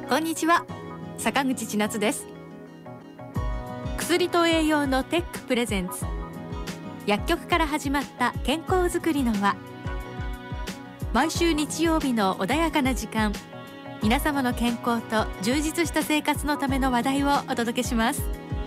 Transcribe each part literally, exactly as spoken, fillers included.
こんにちは、坂口千夏です。薬と栄養のテックプレゼンツ、薬局から始まった健康づくりの輪。毎週日曜日の穏やかな時間、皆様の健康と充実した生活のための話題をお届けします。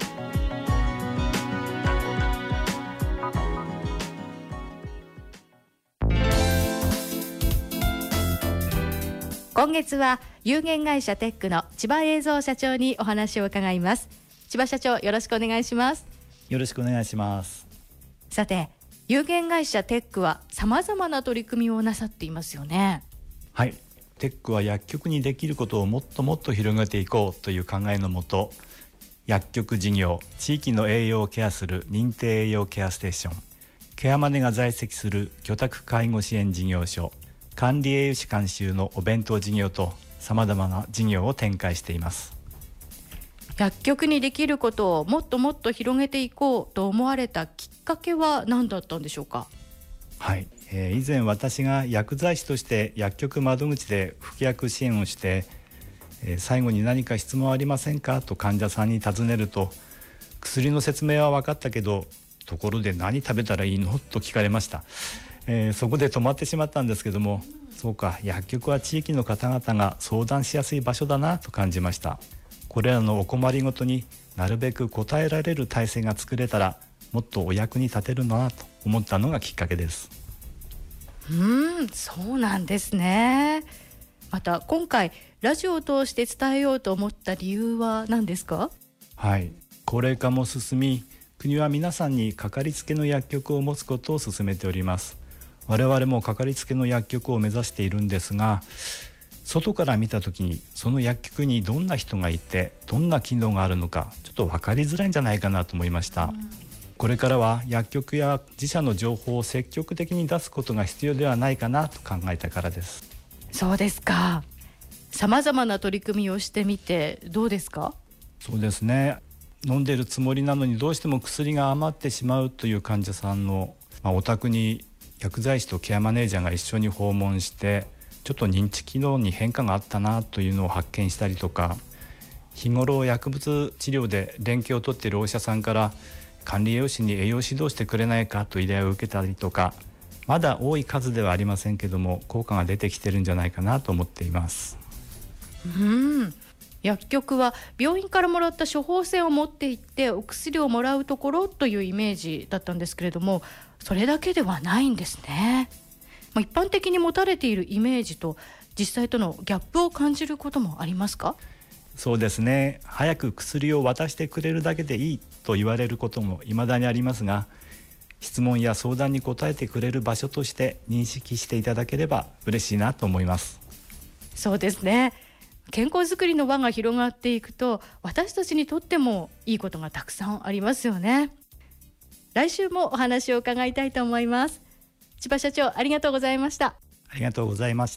今月は有限会社テックの千葉栄三社長にお話を伺います。千葉社長、よろしくお願いします。 よろしくお願いします。 さて、有限会社テックはさまざまな取り組みをなさっていますよね。 はい、テックは薬局にできることをもっともっと広げていこうという考えのもと、薬局事業、地域の栄養をケアする認定栄養ケアステーション、ケアマネが在籍する居宅介護支援事業所、管理栄養士監修のお弁当事業とさまざまな事業を展開しています。 薬局にできることをもっともっと広げていこうと思われたきっかけは何だったんでしょうか。 はい、えー、以前私が薬剤師として薬局窓口で服薬支援をして、えー、最後に何か質問ありませんかと患者さんに尋ねると、薬の説明は分かったけど、ところで何食べたらいいのと聞かれました。えー、そこで止まってしまったんですけども、そうか、薬局は地域の方々が相談しやすい場所だなと感じました。これらのお困りごとになるべく答えられる体制が作れたら、もっとお役に立てるなと思ったのがきっかけです。 うーん、そうなんですね。また今回ラジオを通して伝えようと思った理由は何ですか。 はい、高齢化も進み、国は皆さんにかかりつけの薬局を持つことを進めております。我々もかかりつけの薬局を目指しているんですが、外から見た時にその薬局にどんな人がいてどんな機能があるのかちょっと分かりづらいんじゃないかなと思いました。うん、これからは薬局や自社の情報を積極的に出すことが必要ではないかなと考えたからです。 そうですか。さまざまな取り組みをしてみてどうですか。 そうですね、飲んでいるつもりなのにどうしても薬が余ってしまうという患者さんの、まあ、お宅に薬剤師とケアマネージャーが一緒に訪問して、ちょっと認知機能に変化があったなというのを発見したりとか、日頃薬物治療で連携を取っているお医者さんから管理栄養士に栄養指導してくれないかと依頼を受けたりとか、まだ多い数ではありませんけども効果が出てきてるんじゃないかなと思っています。 うーん、薬局は病院からもらった処方箋を持って行ってお薬をもらうところというイメージだったんですけれども、それだけではないんですね。まあ、一般的に持たれているイメージと実際とのギャップを感じることもありますか。 そうですね、早く薬を渡してくれるだけでいいと言われることも未だにありますが、質問や相談に答えてくれる場所として認識していただければ嬉しいなと思います。 そうですね、健康づくりの輪が広がっていくと私たちにとってもいいことがたくさんありますよね。来週もお話を伺いたいと思います。千葉社長、ありがとうございました。 ありがとうございました。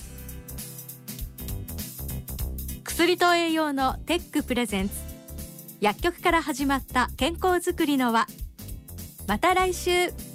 薬と栄養のテックプレゼンツ、薬局から始まった健康づくりの輪。また来週。